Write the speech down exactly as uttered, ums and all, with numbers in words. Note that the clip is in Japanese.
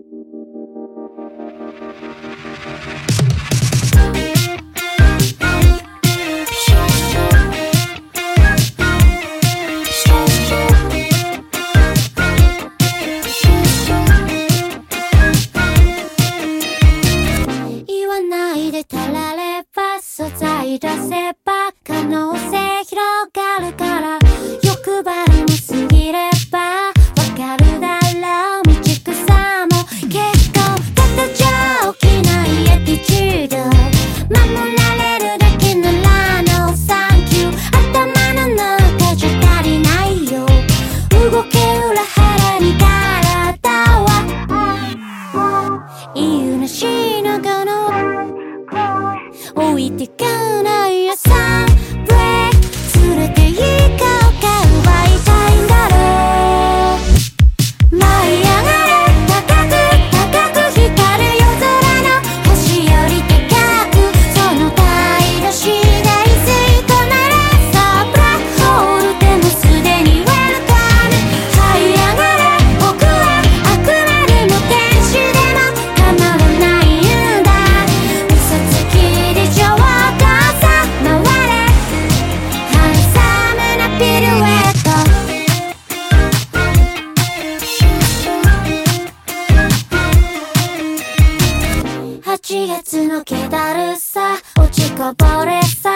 言わないでたられば素材出せば可能性広がるから欲張りも過ぎればわかるだろう道草も結構形じゃ起きないアティチュード守られるだけなら No thank you 頭の中じゃ足りないよ動け裏腹に体は言うなしながら置いてかないよサンブレイク連れて行こうか奪いたいんだろう舞い上がれ高く高く光る夜空の星より高くその態度次第吸い込まれそうブラックホールでもすでにウェルカム這い上がれ僕はあくまでも天使でも構わないんだ嘘つきで上手さ回れハンサムなピルエットはちがつの気だるさ落ちこぼれさ